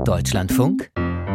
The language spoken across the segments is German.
Deutschlandfunk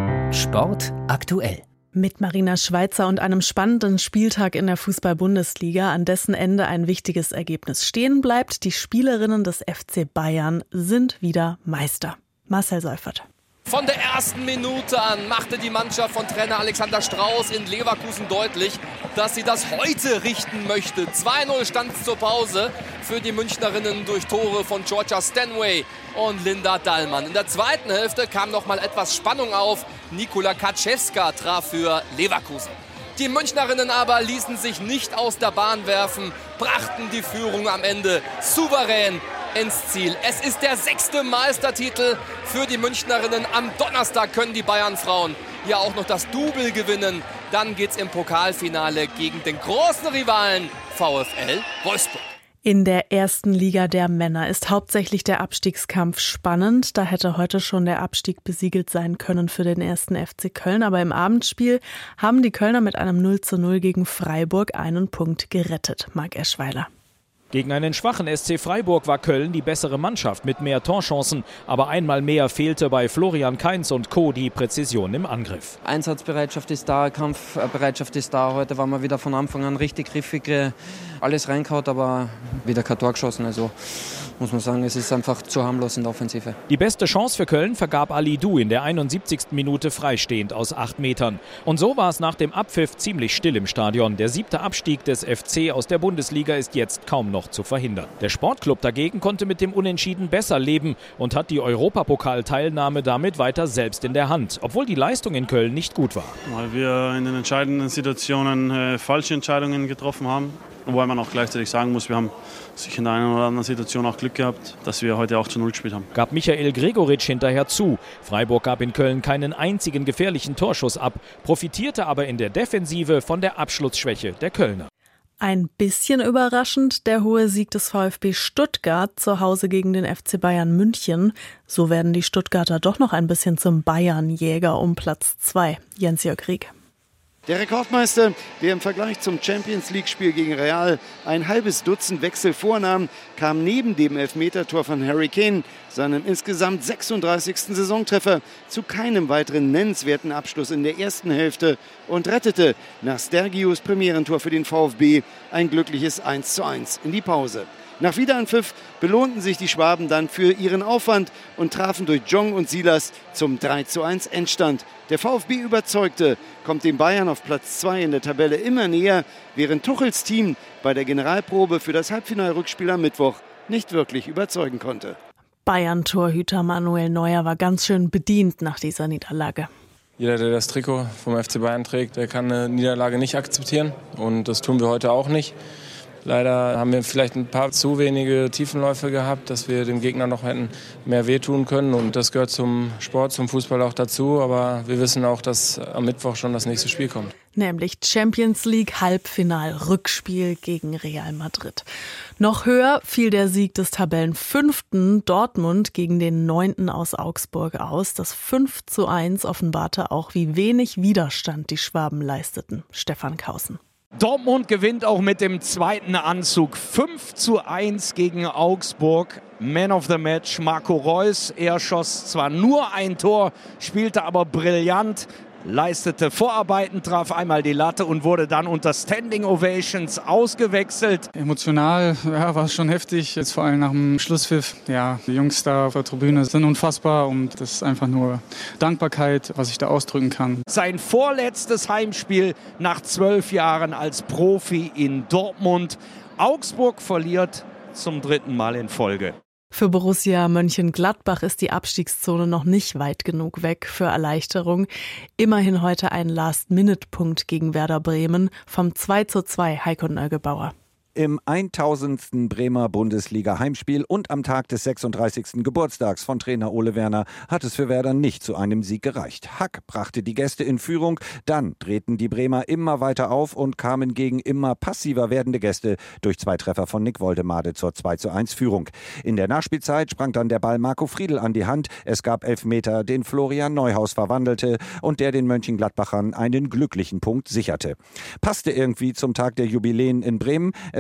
Sport aktuell. Mit Marina Schweizer und einem spannenden Spieltag in der Fußball-Bundesliga, an dessen Ende ein wichtiges Ergebnis stehen bleibt. Die Spielerinnen des FC Bayern sind wieder Meister. Marcel Seufert. Von der ersten Minute an machte die Mannschaft von Trainer Alexander Strauß in Leverkusen deutlich, dass sie das heute richten möchte. 2-0 stand es zur Pause für die Münchnerinnen durch Tore von Georgia Stanway und Linda Dallmann. In der zweiten Hälfte kam noch mal etwas Spannung auf. Nikola Kaczewska traf für Leverkusen. Die Münchnerinnen aber ließen sich nicht aus der Bahn werfen, brachten die Führung am Ende souverän ins Ziel. Es ist der 6. Meistertitel für die Münchnerinnen. Am Donnerstag können die Bayern-Frauen ja auch noch das Double gewinnen. Dann geht's im Pokalfinale gegen den großen Rivalen VfL Wolfsburg. In der ersten Liga der Männer ist hauptsächlich der Abstiegskampf spannend. Da hätte heute schon der Abstieg besiegelt sein können für den 1. FC Köln. Aber im Abendspiel haben die Kölner mit einem 0:0 gegen Freiburg einen Punkt gerettet. Marc Eschweiler. Gegen einen schwachen SC Freiburg war Köln die bessere Mannschaft mit mehr Torchancen. Aber einmal mehr fehlte bei Florian Kainz und Co. die Präzision im Angriff. Einsatzbereitschaft ist da, Kampfbereitschaft ist da. Heute waren wir wieder von Anfang an richtig griffig, alles reingehauen, aber wieder kein Tor geschossen. Also muss man sagen, es ist einfach zu harmlos in der Offensive. Die beste Chance für Köln vergab Ali Du in der 71. Minute freistehend aus 8 Metern. Und so war es nach dem Abpfiff ziemlich still im Stadion. Der 7. Abstieg des FC aus der Bundesliga ist jetzt kaum noch zu verhindern. Der Sportclub dagegen konnte mit dem Unentschieden besser leben und hat die Europapokalteilnahme damit weiter selbst in der Hand, obwohl die Leistung in Köln nicht gut war. Weil wir in den entscheidenden Situationen falsche Entscheidungen getroffen haben. Wobei man auch gleichzeitig sagen muss, wir haben sicher in der einen oder anderen Situation auch Glück gehabt, dass wir heute auch zu 0 gespielt haben. Gab Michael Gregoritsch hinterher zu. Freiburg gab in Köln keinen einzigen gefährlichen Torschuss ab, profitierte aber in der Defensive von der Abschlussschwäche der Kölner. Ein bisschen überraschend der hohe Sieg des VfB Stuttgart zu Hause gegen den FC Bayern München. So werden die Stuttgarter doch noch ein bisschen zum Bayernjäger um Platz 2. Jens-Jörg Rieck. Der Rekordmeister, der im Vergleich zum Champions-League-Spiel gegen Real ein halbes Dutzend Wechsel vornahm, kam neben dem Elfmetertor von Harry Kane, seinem insgesamt 36. Saisontreffer, zu keinem weiteren nennenswerten Abschluss in der ersten Hälfte und rettete nach Stergios Premierentor für den VfB ein glückliches 1:1 in die Pause. Nach Wiederanpfiff belohnten sich die Schwaben dann für ihren Aufwand und trafen durch Jong und Silas zum 3:1 Endstand. Der VfB überzeugte, kommt den Bayern auf Platz 2 in der Tabelle immer näher, während Tuchels Team bei der Generalprobe für das Halbfinalrückspiel am Mittwoch nicht wirklich überzeugen konnte. Bayern-Torhüter Manuel Neuer war ganz schön bedient nach dieser Niederlage. Jeder, der das Trikot vom FC Bayern trägt, der kann eine Niederlage nicht akzeptieren. Und das tun wir heute auch nicht. Leider haben wir vielleicht ein paar zu wenige Tiefenläufe gehabt, dass wir dem Gegner noch hätten mehr wehtun können. Und das gehört zum Sport, zum Fußball auch dazu. Aber wir wissen auch, dass am Mittwoch schon das nächste Spiel kommt. Nämlich Champions League Halbfinal-Rückspiel gegen Real Madrid. Noch höher fiel der Sieg des Tabellenfünften Dortmund gegen den 9. aus Augsburg aus. Das 5:1 offenbarte auch, wie wenig Widerstand die Schwaben leisteten. Stefan Kausen. Dortmund gewinnt auch mit dem zweiten Anzug 5:1 gegen Augsburg. Man of the Match Marco Reus. Er schoss zwar nur ein Tor, spielte aber brillant, leistete Vorarbeiten, traf einmal die Latte und wurde dann unter Standing Ovations ausgewechselt. Emotional war es schon heftig, jetzt vor allem nach dem Schlusspfiff. Ja, die Jungs da auf der Tribüne sind unfassbar und das ist einfach nur Dankbarkeit, was ich da ausdrücken kann. Sein vorletztes Heimspiel nach 12 Jahren als Profi in Dortmund. Augsburg verliert zum 3. Mal in Folge. Für Borussia Mönchengladbach ist die Abstiegszone noch nicht weit genug weg für Erleichterung. Immerhin heute ein Last-Minute-Punkt gegen Werder Bremen vom 2:2 Heiko Neugebauer. Im 1000. Bremer Bundesliga-Heimspiel und am Tag des 36. Geburtstags von Trainer Ole Werner hat es für Werder nicht zu einem Sieg gereicht. Hack brachte die Gäste in Führung, dann drehten die Bremer immer weiter auf und kamen gegen immer passiver werdende Gäste durch 2 Treffer von Nick Woldemade zur 2:1 Führung. In der Nachspielzeit sprang dann der Ball Marco Friedl an die Hand. Es gab Elfmeter, den Florian Neuhaus verwandelte und der den Mönchengladbachern einen glücklichen Punkt sicherte. Passte irgendwie zum Tag der Jubiläen in Bremen.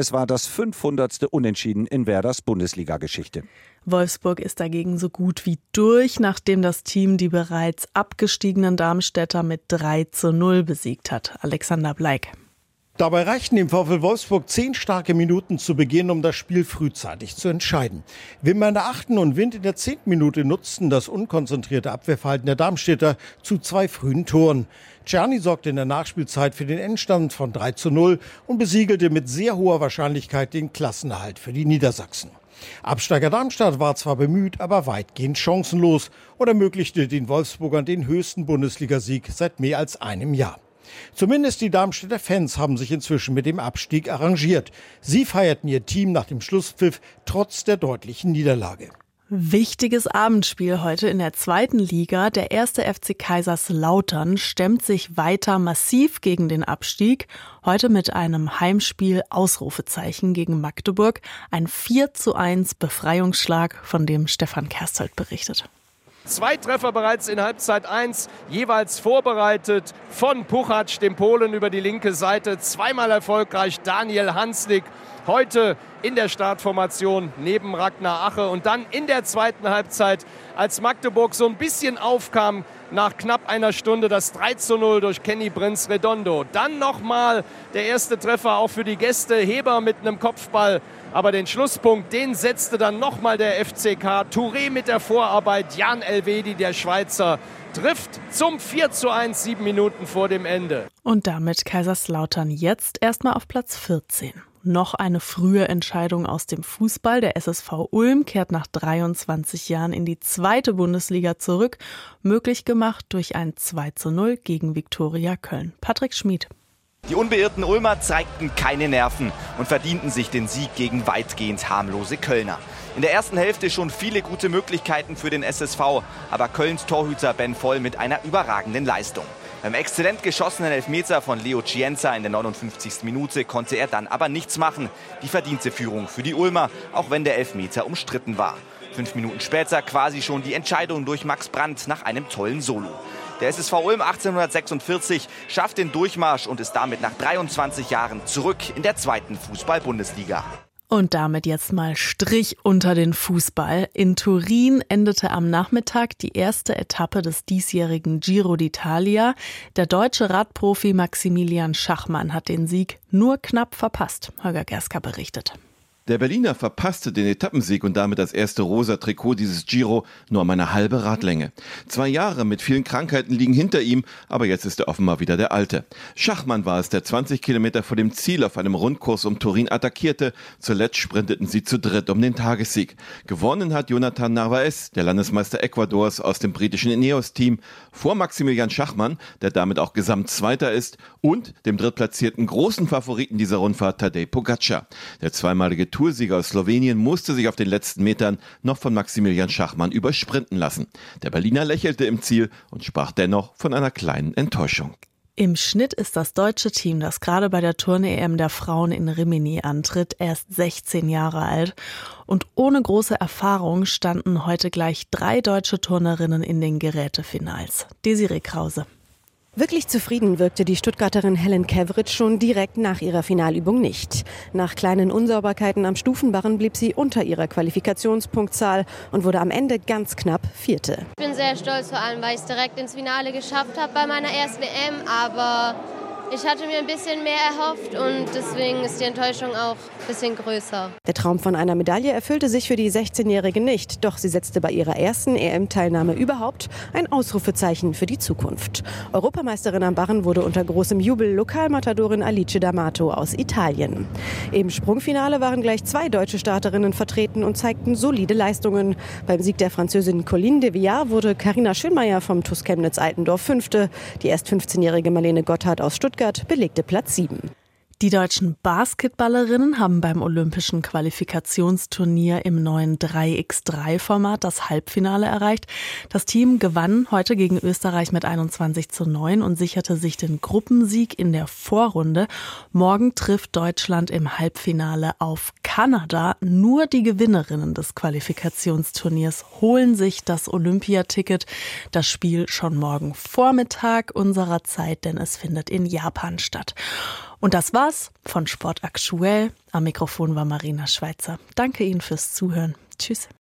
Es war das 500. Unentschieden in Werders Bundesliga-Geschichte. Wolfsburg ist dagegen so gut wie durch, nachdem das Team die bereits abgestiegenen Darmstädter mit 3:0 besiegt hat. Alexander Bleik. Dabei reichten dem VfL Wolfsburg 10 starke Minuten zu Beginn, um das Spiel frühzeitig zu entscheiden. Wimmer in der 8. und Wind in der 10. Minute nutzten das unkonzentrierte Abwehrverhalten der Darmstädter zu 2 frühen Toren. Czerny sorgte in der Nachspielzeit für den Endstand von 3:0 und besiegelte mit sehr hoher Wahrscheinlichkeit den Klassenerhalt für die Niedersachsen. Absteiger Darmstadt war zwar bemüht, aber weitgehend chancenlos und ermöglichte den Wolfsburgern den höchsten Bundesligasieg seit mehr als einem Jahr. Zumindest die Darmstädter Fans haben sich inzwischen mit dem Abstieg arrangiert. Sie feierten ihr Team nach dem Schlusspfiff trotz der deutlichen Niederlage. Wichtiges Abendspiel heute in der 2. Liga. Der 1. FC Kaiserslautern stemmt sich weiter massiv gegen den Abstieg. Heute mit einem Heimspiel Ausrufezeichen gegen Magdeburg. Ein 4:1 Befreiungsschlag, von dem Stefan Kerstelt berichtet. 2 Treffer bereits in Halbzeit 1, jeweils vorbereitet von Puchac, dem Polen, über die linke Seite. Zweimal erfolgreich Daniel Hanslik, heute in der Startformation neben Ragnar Ache. Und dann in der 2. Halbzeit, als Magdeburg so ein bisschen aufkam, nach knapp einer Stunde das 3:0 durch Kenny Prinz Redondo. Dann nochmal der erste Treffer auch für die Gäste, Heber mit einem Kopfball. Aber den Schlusspunkt, den setzte dann nochmal der FCK. Touré mit der Vorarbeit, Jan Elvedi, der Schweizer, trifft zum 4:1, 7 Minuten vor dem Ende. Und damit Kaiserslautern jetzt erstmal auf Platz 14. Noch eine frühe Entscheidung aus dem Fußball. Der SSV Ulm kehrt nach 23 Jahren in die 2. Bundesliga zurück. Möglich gemacht durch ein 2:0 gegen Viktoria Köln. Patrick Schmid. Die unbeirrten Ulmer zeigten keine Nerven und verdienten sich den Sieg gegen weitgehend harmlose Kölner. In der ersten Hälfte schon viele gute Möglichkeiten für den SSV, aber Kölns Torhüter Ben Voll mit einer überragenden Leistung. Beim exzellent geschossenen Elfmeter von Leo Cienza in der 59. Minute konnte er dann aber nichts machen. Die verdiente Führung für die Ulmer, auch wenn der Elfmeter umstritten war. 5 Minuten später quasi schon die Entscheidung durch Max Brandt nach einem tollen Solo. Der SSV Ulm 1846 schafft den Durchmarsch und ist damit nach 23 Jahren zurück in der 2. Fußball-Bundesliga. Und damit jetzt mal Strich unter den Fußball. In Turin endete am Nachmittag die erste Etappe des diesjährigen Giro d'Italia. Der deutsche Radprofi Maximilian Schachmann hat den Sieg nur knapp verpasst. Holger Gerska berichtet. Der Berliner verpasste den Etappensieg und damit das erste rosa Trikot dieses Giro nur um eine halbe Radlänge. 2 Jahre mit vielen Krankheiten liegen hinter ihm, aber jetzt ist er offenbar wieder der Alte. Schachmann war es, der 20 Kilometer vor dem Ziel auf einem Rundkurs um Turin attackierte. Zuletzt sprinteten sie zu dritt um den Tagessieg. Gewonnen hat Jonathan Narvaez, der Landesmeister Ecuadors aus dem britischen Ineos-Team, vor Maximilian Schachmann, der damit auch Gesamtzweiter ist, und dem drittplatzierten großen Favoriten dieser Rundfahrt Tadej Pogačar. Der zweimalige Toursieger aus Slowenien musste sich auf den letzten Metern noch von Maximilian Schachmann übersprinten lassen. Der Berliner lächelte im Ziel und sprach dennoch von einer kleinen Enttäuschung. Im Schnitt ist das deutsche Team, das gerade bei der Turn-EM der Frauen in Rimini antritt, erst 16 Jahre alt. Und ohne große Erfahrung standen heute gleich 3 deutsche Turnerinnen in den Gerätefinals. Desiree Krause. Wirklich zufrieden wirkte die Stuttgarterin Helen Keveritsch schon direkt nach ihrer Finalübung nicht. Nach kleinen Unsauberkeiten am Stufenbarren blieb sie unter ihrer Qualifikationspunktzahl und wurde am Ende ganz knapp Vierte. Ich bin sehr stolz, vor allem weil ich es direkt ins Finale geschafft habe bei meiner ersten WM, aber ich hatte mir ein bisschen mehr erhofft und deswegen ist die Enttäuschung auch ein bisschen größer. Der Traum von einer Medaille erfüllte sich für die 16-Jährige nicht, doch sie setzte bei ihrer ersten EM-Teilnahme überhaupt ein Ausrufezeichen für die Zukunft. Europameisterin am Barren wurde unter großem Jubel Lokalmatadorin Alice D'Amato aus Italien. Im Sprungfinale waren gleich 2 deutsche Starterinnen vertreten und zeigten solide Leistungen. Beim Sieg der Französin Colline de Villard wurde Carina Schönmeier vom TuS Chemnitz-Altendorf 5. Die erst 15-jährige Marlene Gotthard aus Stuttgart belegte Platz 7. Die deutschen Basketballerinnen haben beim olympischen Qualifikationsturnier im neuen 3x3-Format das Halbfinale erreicht. Das Team gewann heute gegen Österreich mit 21:9 und sicherte sich den Gruppensieg in der Vorrunde. Morgen trifft Deutschland im Halbfinale auf Kanada. Nur die Gewinnerinnen des Qualifikationsturniers holen sich das Olympiaticket. Das Spiel schon morgen Vormittag unserer Zeit, denn es findet in Japan statt. Und das war's von Sport aktuell. Am Mikrofon war Marina Schweizer. Danke Ihnen fürs Zuhören. Tschüss.